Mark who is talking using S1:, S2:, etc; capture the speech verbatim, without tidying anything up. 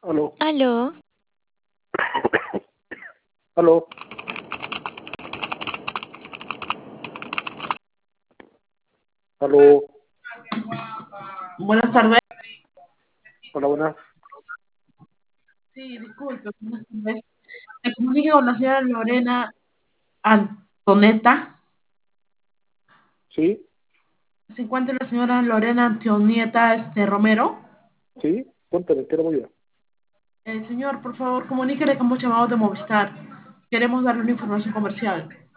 S1: Aló,
S2: Aló,
S1: aló, aló,
S3: Buenas tardes.
S1: hola, buenas.
S3: Sí, disculpe, buenas tardes. Me comunico con la señora Lorena Antoneta.
S1: ¿Sí?
S3: ¿Se encuentra la señora Lorena Antonieta este, Romero?
S1: ¿Sí? Cuéntame, ¿qué le voy a?
S3: Eh, señor, por favor, comuníquele que hemos llamado de Movistar. Queremos darle una información comercial.